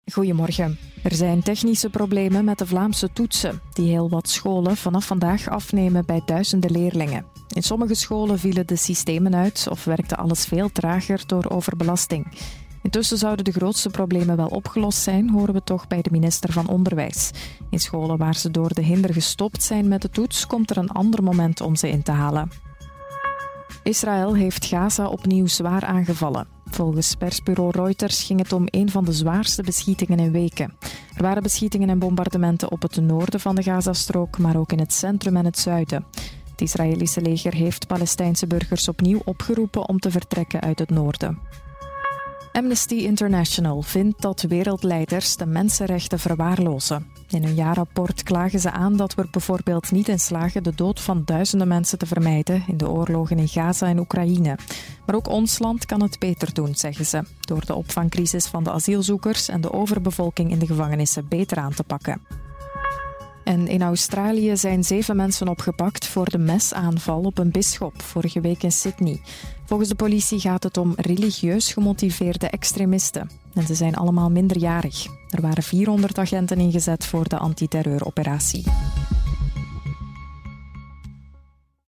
Goedemorgen. Er zijn technische problemen met de Vlaamse toetsen, die heel wat scholen vanaf vandaag afnemen bij duizenden leerlingen. In sommige scholen vielen de systemen uit of werkte alles veel trager door overbelasting. Intussen zouden de grootste problemen wel opgelost zijn, horen we toch bij de minister van Onderwijs. In scholen waar ze door de hinder gestopt zijn met de toets, komt er een ander moment om ze in te halen. Israël heeft Gaza opnieuw zwaar aangevallen. Volgens persbureau Reuters ging het om een van de zwaarste beschietingen in weken. Er waren beschietingen en bombardementen op het noorden van de Gazastrook, maar ook in het centrum en het zuiden. Het Israëlische leger heeft Palestijnse burgers opnieuw opgeroepen om te vertrekken uit het noorden. Amnesty International vindt dat wereldleiders de mensenrechten verwaarlozen. In hun jaarrapport klagen ze aan dat we er bijvoorbeeld niet in slagen de dood van duizenden mensen te vermijden in de oorlogen in Gaza en Oekraïne. Maar ook ons land kan het beter doen, zeggen ze, door de opvangcrisis van de asielzoekers en de overbevolking in de gevangenissen beter aan te pakken. En in Australië zijn 7 mensen opgepakt voor de mesaanval op een bisschop vorige week in Sydney. Volgens de politie gaat het om religieus gemotiveerde extremisten. En ze zijn allemaal minderjarig. Er waren 400 agenten ingezet voor de antiterreuroperatie.